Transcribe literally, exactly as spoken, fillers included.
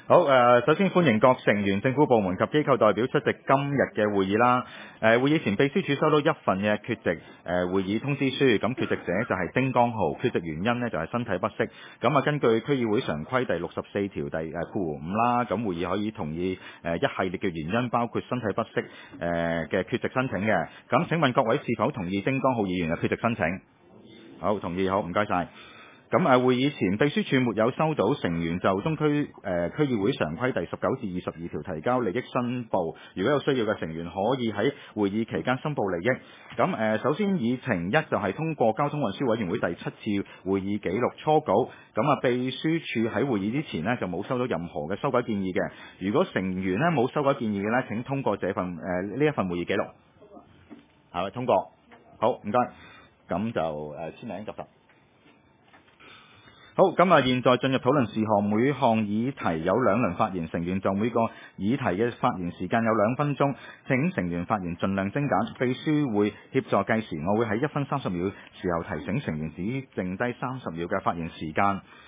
好，誒、呃，首先歡迎各成員、政府部門及機構代表出席今日嘅會議啦。誒、呃，會議前秘書處收到一份嘅缺席誒、呃、會議通知書，咁缺席者就係丁江豪，缺席原因呢就係、是、身體不適。咁啊，根據區議會常規第六十四條第誒括弧五啦，咁會議可以同意誒、呃、一系列嘅原因，包括身體不適誒嘅缺席申請嘅。咁請問各位是否同意丁江豪議員嘅缺席申請？好，同意，好，唔該晒。咁誒會議前，秘書處沒有收到成員就中區誒、呃、區議會常規第十九至二十二條提交利益申報。如果有需要嘅成員，可以喺會議期間申報利益。咁誒、呃、首先議程一就係通過交通運輸委員會第七次會議記錄初稿。咁啊，秘書處喺會議之前呢，就冇收到任何嘅修改建議嘅。如果成員呢冇修改建議嘅呢，請通過這份誒呢、呃、一份會議記錄。係咪通過？好，唔該。咁就誒、呃、簽名及答。好，咁啊，現在進入討論事項，每項議題有兩輪發言，成員就每個議題嘅發言時間有兩分鐘，請成員發言盡量精簡，秘書會協助計時，我會喺一分三十秒時候提醒成員只剩低三十秒嘅發言時間。